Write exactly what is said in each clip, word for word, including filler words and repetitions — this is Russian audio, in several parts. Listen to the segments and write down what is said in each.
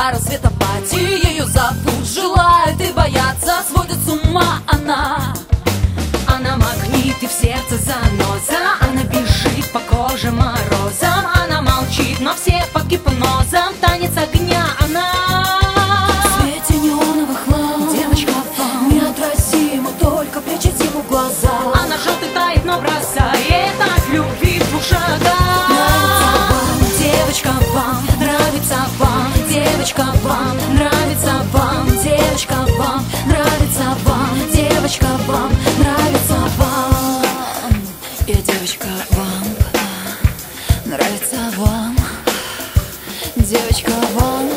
до рассвета пати. Ее зовут, желает и боятся, сводит с ума она. Она магнит и в сердце заноза, она бежит по коже морозом. Она молчит, но все под гипнозом, танец огня она. В свете неоновых ламп девочка вам неотразима, только прячет ему глаза. Она жжет и тает, но бросает от любви в двух шагах. Девочка вам, нравится вам, девочка вам, нравится вам, девочка вам, нравится вам, девочка вам, нравится вам. И девочка вам, нравится вам, девочка вам.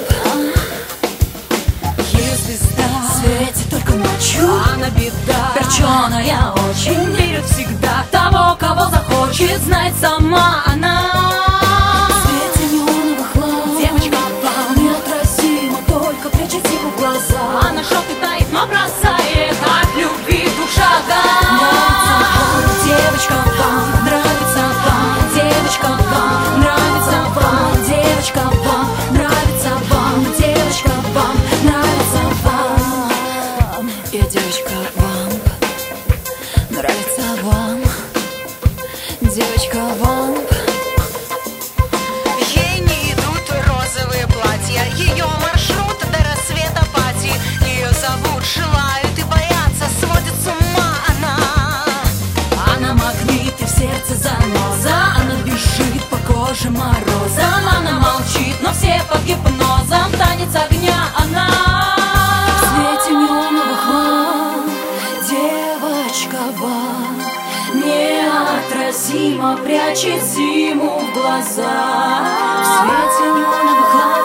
Ее звезда Светит только ночью, она беда, перченая очень, верит всегда в того, кого захочет, знает сама она. Она жжет и тает, но бросает от любви в двух шагах. Девочка вам, нравится вам, девочка вам, нравится вам, девочка вам, нравится вам, девочка вам, нравится вам. И девочка вам, нравится вам, девочка вам. Ей не идут розовые платья, ее маршрут до рассвета пати. Ее зовут, желают и боятся, сводит с ума она. Она магнит и в сердце заноза, она бежит по коже морозом. Она молчит, но все под гипнозом, танец огня она. В свете неоновых ламп девочка вам неотразимо прячет зиму в глаза. В свете неоновых ламп